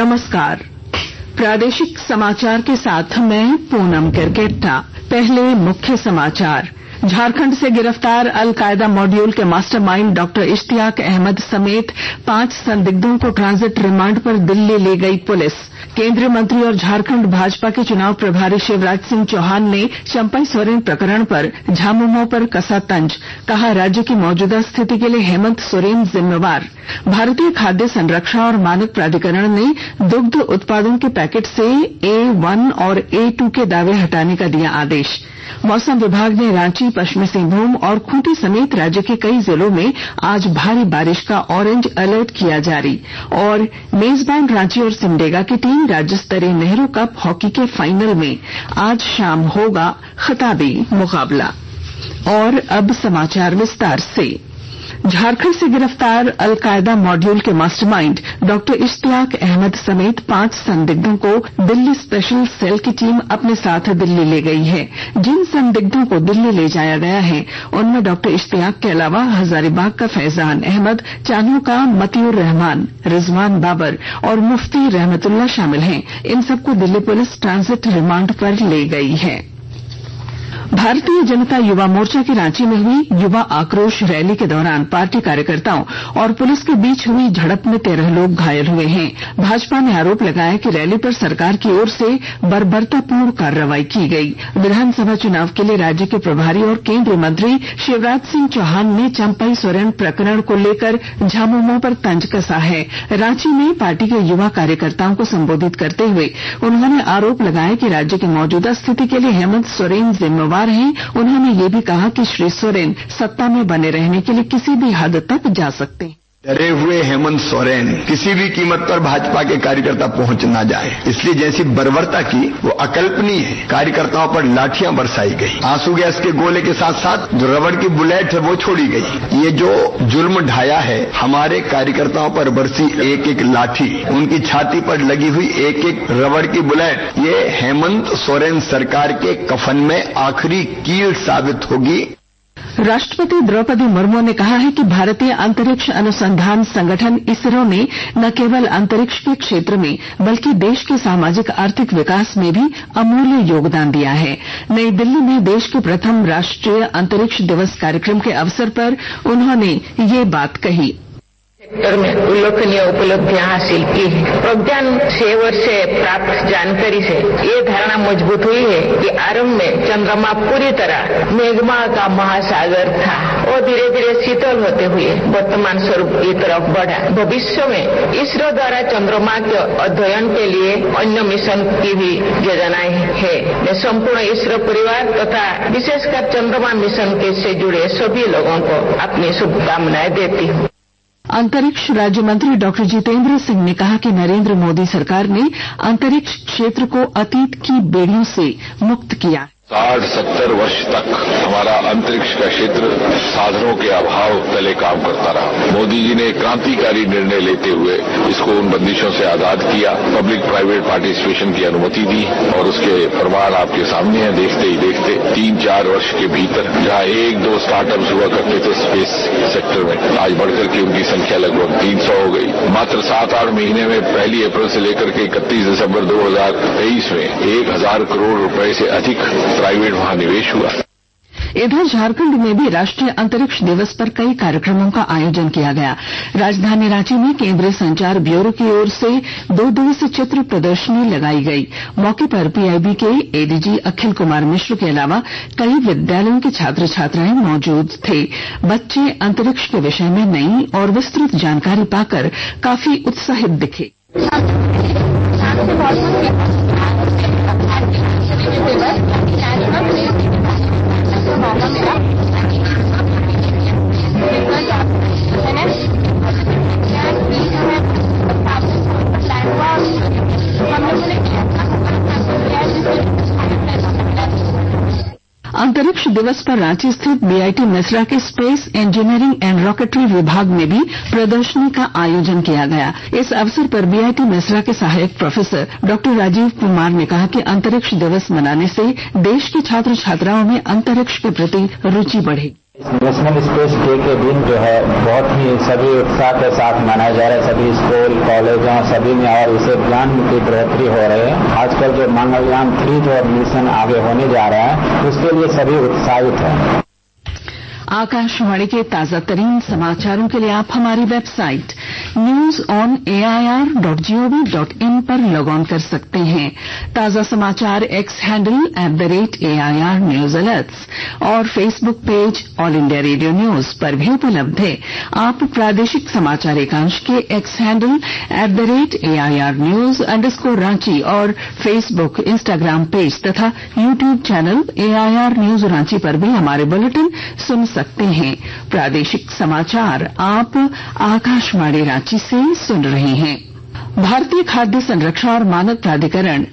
नमस्कार। प्रादेशिक समाचार के साथ मैं पूनम केरकेट्टा। पहले मुख्य समाचार। झारखंड से गिरफ्तार अलकायदा मॉड्यूल के मास्टरमाइंड डॉक्टर इश्तियाक अहमद समेत 5 संदिग्धों को ट्रांजिट रिमांड पर दिल्ली ले गई पुलिस। केंद्रीय मंत्री और झारखंड भाजपा के चुनाव प्रभारी शिवराज सिंह चौहान ने चंपई सोरेन प्रकरण पर झामुमो पर कसा तंज। कहा, राज्य की मौजूदा स्थिति के लिए हेमंत सोरेन जिम्मेवार। भारतीय खाद्य संरक्षा और मानक प्राधिकरण ने दुग्ध उत्पादों के पैकेट से A1 और A2 के दावे हटाने का दिया आदेश। मौसम विभाग ने रांची, पश्चिमी सिंहभूम और खूंटी समेत राज्य के कई जिलों में आज भारी बारिश का ऑरेंज अलर्ट किया जारी। और मेजबान रांची और सिमडेगा की टीम राज्य स्तरीय नेहरू कप हॉकी के फाइनल में आज शाम होगा खिताबी मुकाबला। और अब समाचार विस्तार से। झारखंड से गिरफ्तार अलकायदा मॉड्यूल के मास्टरमाइंड डॉक्टर इश्तियाक अहमद समेत 5 संदिग्धों को दिल्ली स्पेशल सेल की टीम अपने साथ दिल्ली ले गई है। जिन संदिग्धों को दिल्ली ले जाया गया है उनमें डॉक्टर इश्तियाक के अलावा हजारीबाग का फैजान अहमद, चान्हो का मतियुर रहमान, रिजवान बाबर और मुफ्ती रहमतुल्लाह शामिल हैं। इन सबको दिल्ली पुलिस ट्रांजिट रिमांड पर ले गई है। भारतीय जनता युवा मोर्चा की रांची में हुई युवा आक्रोश रैली के दौरान पार्टी कार्यकर्ताओं और पुलिस के बीच हुई झड़प में 13 लोग घायल हुए हैं। भाजपा ने आरोप लगाया कि रैली पर सरकार की ओर से बर्बरतापूर्ण कार्रवाई की गई। विधानसभा चुनाव के लिए राज्य के प्रभारी और केंद्रीय मंत्री शिवराज सिंह चौहान ने चंपई सोरेन प्रकरण को लेकर झामुमो पर तंज कसा है। रांची में पार्टी के युवा कार्यकर्ताओं को संबोधित करते हुए उन्होंने आरोप लगाया कि राज्य की मौजूदा स्थिति के लिए हेमंत सोरेन जिम्मेवार हैं। उन्होंने ये भी कहा कि श्री सोरेन सत्ता में बने रहने के लिए किसी भी हद तक जा सकते हैं। डरे हुए हेमंत सोरेन किसी भी कीमत पर भाजपा के कार्यकर्ता पहुंच न जाए, इसलिए जैसी बर्बरता की वो अकल्पनीय है। कार्यकर्ताओं पर लाठियां बरसाई गई, आंसू गैस के गोले के साथ साथ जो रबड़ की बुलेट है वो छोड़ी गई। ये जो जुल्म ढाया है, हमारे कार्यकर्ताओं पर बरसी एक एक लाठी, उनकी छाती पर लगी हुई एक एक रबड़ की बुलेट, ये हेमंत सोरेन सरकार के कफन में आखिरी कील साबित होगी। राष्ट्रपति द्रौपदी मुर्मू ने कहा है कि भारतीय अंतरिक्ष अनुसंधान संगठन इसरो ने न केवल अंतरिक्ष के क्षेत्र में बल्कि देश के सामाजिक आर्थिक विकास में भी अमूल्य योगदान दिया है। नई दिल्ली में देश के प्रथम राष्ट्रीय अंतरिक्ष दिवस कार्यक्रम के अवसर पर उन्होंने ये बात कही। सेक्टर में उल्लेखनीय उपलब्धियां हासिल की है। प्रज्ञान सेवर से प्राप्त जानकारी से ये धारणा मजबूत हुई है कि आरंभ में चंद्रमा पूरी तरह मेघमा का महासागर था और धीरे धीरे शीतल होते हुए वर्तमान स्वरूप की तरफ बढ़ा। भविष्य में इसरो द्वारा चंद्रमा के अध्ययन के लिए अन्य मिशन की भी योजनाएं है। मैं संपूर्ण इसरो परिवार तथा विशेषकर चंद्रमा मिशन से जुड़े सभी लोगों को अपनी शुभकामनाएं देती हूँ। अंतरिक्ष राज्य मंत्री डॉक्टर जितेंद्र सिंह ने कहा कि नरेंद्र मोदी सरकार ने अंतरिक्ष क्षेत्र को अतीत की बेड़ियों से मुक्त किया। 60-70 वर्ष तक हमारा अंतरिक्ष का क्षेत्र साधनों के अभाव तले काम करता रहा। मोदी जी ने क्रांतिकारी निर्णय लेते हुए इसको उन बंदिशों से आजाद किया, पब्लिक प्राइवेट पार्टिसिपेशन की अनुमति दी और उसके प्रमाण आपके सामने हैं। देखते ही देखते 3-4 वर्ष के भीतर जहां 1-2 स्टार्टअप्स हुआ करते थे स्पेस सेक्टर में, आज बढ़कर के उनकी संख्या लगभग 300 हो गई। मात्र 7-8 महीने में 1 अप्रैल से लेकर के 31 दिसंबर 2023 में 1000 करोड़ रुपए से अधिक प्राइवेट वहां निवेश हुआ। इधर झारखंड में भी राष्ट्रीय अंतरिक्ष दिवस पर कई कार्यक्रमों का आयोजन किया गया। राजधानी रांची में केंद्रीय संचार ब्यूरो की ओर से 2 दिवसीय चित्र प्रदर्शनी लगाई गई। मौके पर पीआईबी के एडीजी अखिल कुमार मिश्र के अलावा कई विद्यालयों के छात्र छात्राएं मौजूद थे। बच्चे अंतरिक्ष के विषय में नई और विस्तृत जानकारी पाकर काफी उत्साहित दिखे। अंतरिक्ष दिवस पर रांची स्थित बीआईटी मेसरा के स्पेस इंजीनियरिंग एंड रॉकेटरी विभाग में भी प्रदर्शनी का आयोजन किया गया। इस अवसर पर बीआईटी मेसरा के सहायक प्रोफेसर डॉक्टर राजीव कुमार ने कहा कि अंतरिक्ष दिवस मनाने से देश के छात्र छात्राओं में अंतरिक्ष के प्रति रुचि बढ़ेगी। नेशनल स्पेस डे के दिन जो है बहुत ही सभी उत्साह के साथ मनाया जा रहा है। सभी स्कूल, कॉलेजों सभी में और इसे ज्ञान की बढ़ोतरी हो रही है। आजकल जो मंगलयान 3 जो मिशन आगे होने जा रहा है उसके लिए सभी उत्साहित हैं। आकाशवाणी के ताजा तरीन समाचारों के लिए आप हमारी वेबसाइट newsonair.gov.in पर लॉग ऑन कर सकते हैं। ताजा समाचार X handle @AIR news alerts और Facebook page all India radio news पर भी उपलब्ध है। आप प्रादेशिक समाचार एकांश के एक्स हैंडल @AIR न्यूज _ और फेसबुक, इंस्टाग्राम पेज तथा YouTube channel AIR news Ranchi पर भी हमारे बुलेटिन सुन सकते हैं। प्रादेशिक समाचार आप आकाशवाणी रांची से सुन रहे हैं। भारतीय खाद्य संरक्षण और मानक प्राधिकरण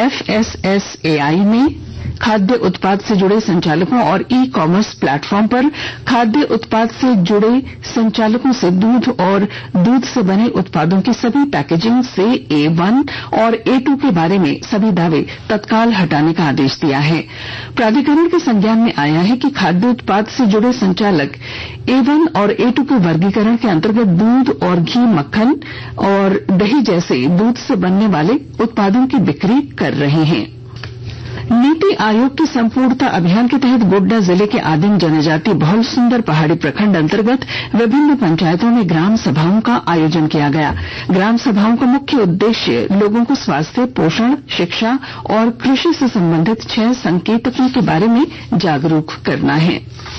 FSSAI ने खाद्य उत्पाद से जुड़े संचालकों और ई कॉमर्स प्लेटफॉर्म पर खाद्य उत्पाद से जुड़े संचालकों से दूध और दूध से बने उत्पादों की सभी पैकेजिंग से A1 और A2 के बारे में सभी दावे तत्काल हटाने का आदेश दिया है। प्राधिकरण के संज्ञान में आया है कि खाद्य उत्पाद से जुड़े संचालक A1 और A2 के वर्गीकरण के अंतर्गत दूध और घी, मक्खन और दही जैसे दूध से बनने वाले उत्पादों की बिक्री कर रहे हैं। नीति आयोग के संपूर्णता अभियान के तहत गोड्डा जिले के आदिम जनजाति बहुल सुंदर पहाड़ी प्रखंड अंतर्गत विभिन्न पंचायतों में ग्राम सभाओं का आयोजन किया गया। ग्राम सभाओं का मुख्य उद्देश्य लोगों को स्वास्थ्य, पोषण, शिक्षा और कृषि से संबंधित 6 संकेतकों के बारे में जागरूक करना है।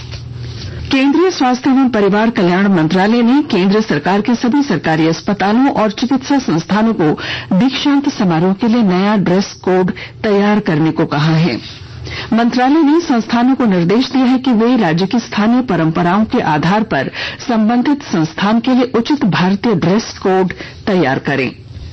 केंद्रीय स्वास्थ्य एवं परिवार कल्याण मंत्रालय ने केंद्र सरकार के सभी सरकारी अस्पतालों और चिकित्सा संस्थानों को दीक्षांत समारोह के लिए नया ड्रेस कोड तैयार करने को कहा है। मंत्रालय ने संस्थानों को निर्देश दिया है कि वे राज्य की स्थानीय परंपराओं के आधार पर संबंधित संस्थान के लिए उचित भारतीय ड्रेस कोड तैयार करें।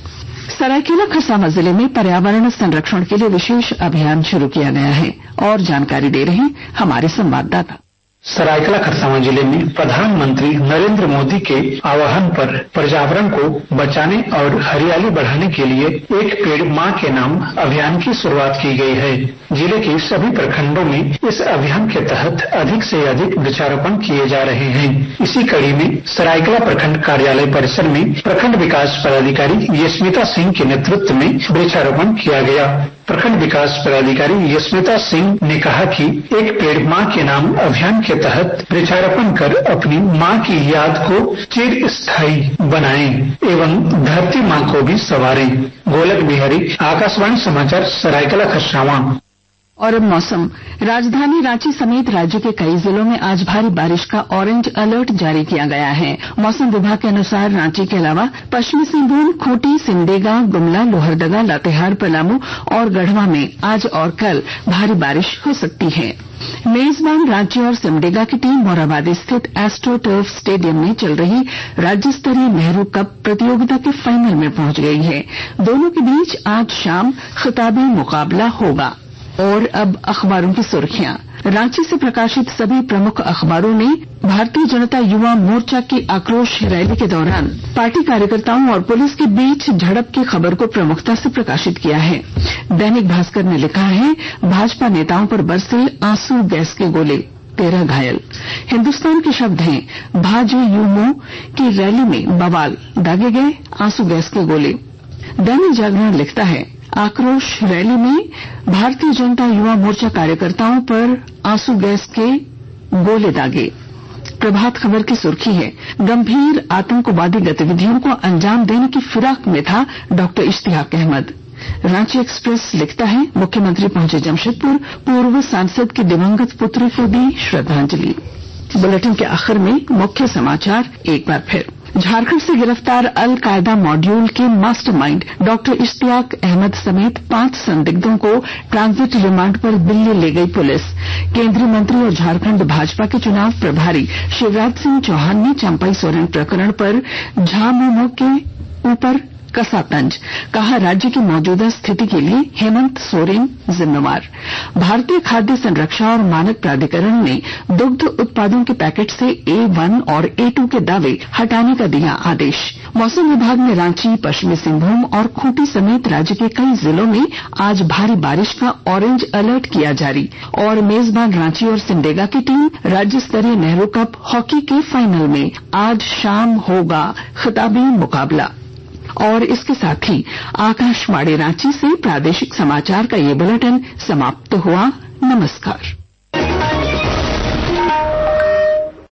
सरायकेला खरसावां जिले में पर्यावरण संरक्षण के लिए विशेष अभियान शुरू किया गया है और जानकारी दे रहे हैं हमारे संवाददाता। सरायकेला खरसावां जिले में प्रधानमंत्री नरेंद्र मोदी के आह्वान पर पर्यावरण को बचाने और हरियाली बढ़ाने के लिए एक पेड़ मां के नाम अभियान की शुरुआत की गई है। जिले के सभी प्रखंडों में इस अभियान के तहत अधिक से अधिक वृक्षारोपण किए जा रहे हैं। इसी कड़ी में सरायकेला प्रखंड कार्यालय परिसर में प्रखंड विकास पदाधिकारी यशमिता सिंह के नेतृत्व में वृक्षारोपण किया गया। प्रखंड विकास पदाधिकारी यशमिता सिंह ने कहा कि एक पेड़ मां के नाम अभियान के तहत वृक्षारोपण कर अपनी मां की याद को चिर स्थायी बनाएं एवं धरती मां को भी संवारें। गोलक बिहारी, आकाशवाणी समाचार, सरायकेला खरसावां। और अब मौसम। राजधानी रांची समेत राज्य के कई जिलों में आज भारी बारिश का ऑरेंज अलर्ट जारी किया गया है। मौसम विभाग के अनुसार रांची के अलावा पश्चिमी सिंहभूम, खूंटी, सिमडेगा, गुमला, लोहरदगा, लातेहार, पलामू और गढ़वा में आज और कल भारी बारिश हो सकती है। मेजबान रांची और सिमडेगा की टीम मोराबादी स्थित एस्ट्रो टर्फ स्टेडियम में चल रही राज्य स्तरीय नेहरू कप प्रतियोगिता के फाइनल में पहुंच गई है। दोनों के बीच आज शाम खिताबी मुकाबला होगा। और अब अखबारों की सुर्खियां। रांची से प्रकाशित सभी प्रमुख अखबारों ने भारतीय जनता युवा मोर्चा की आक्रोश रैली के दौरान पार्टी कार्यकर्ताओं और पुलिस के बीच झड़प की खबर को प्रमुखता से प्रकाशित किया है। दैनिक भास्कर ने लिखा है, भाजपा नेताओं पर बरसे आंसू गैस के गोले, 13 घायल। हिन्दुस्तान के शब्द हैं, भाजयुमो की रैली में बवाल, दागे गए आंसू गैस के गोले। दैनिक जागरण लिखता है, आक्रोश रैली में भारतीय जनता युवा मोर्चा कार्यकर्ताओं पर आंसू गैस के गोले दागे। प्रभात खबर की सुर्खी है, गंभीर आतंकवादी गतिविधियों को अंजाम देने की फिराक में था डॉक्टर इश्तियाक अहमद। रांची एक्सप्रेस लिखता है, मुख्यमंत्री पहुंचे जमशेदपुर, पूर्व सांसद के दिवंगत पुत्र को दी श्रद्धांजलि। बुलेटिन के आखिर में मुख्य समाचार एक बार फिर। झारखंड से गिरफ्तार अल कायदा मॉड्यूल के मास्टरमाइंड डॉक्टर इश्तियाक अहमद समेत 5 संदिग्धों को ट्रांजिट रिमांड पर दिल्ली ले गई पुलिस। केंद्रीय मंत्री और झारखंड भाजपा के चुनाव प्रभारी शिवराज सिंह चौहान ने चंपई सोरेन प्रकरण पर झामुमो के ऊपर कसातंज। कहा, राज्य की मौजूदा स्थिति के लिए हेमंत सोरेन जिम्मेवार। भारतीय खाद्य संरक्षा और मानक प्राधिकरण ने दुग्ध उत्पादों के पैकेट से A1 और A2 के दावे हटाने का दिया आदेश। मौसम विभाग ने रांची, पश्चिमी सिंहभूम और खूंटी समेत राज्य के कई जिलों में आज भारी बारिश का ऑरेंज अलर्ट किया जारी। और मेजबान रांची और सिमडेगा की टीम राज्य स्तरीय नेहरू कप हॉकी के फाइनल में आज शाम होगा खिताबी मुकाबला। और इसके साथ ही आकाशवाणी रांची से प्रादेशिक समाचार का ये बुलेटिन समाप्त हुआ। नमस्कार।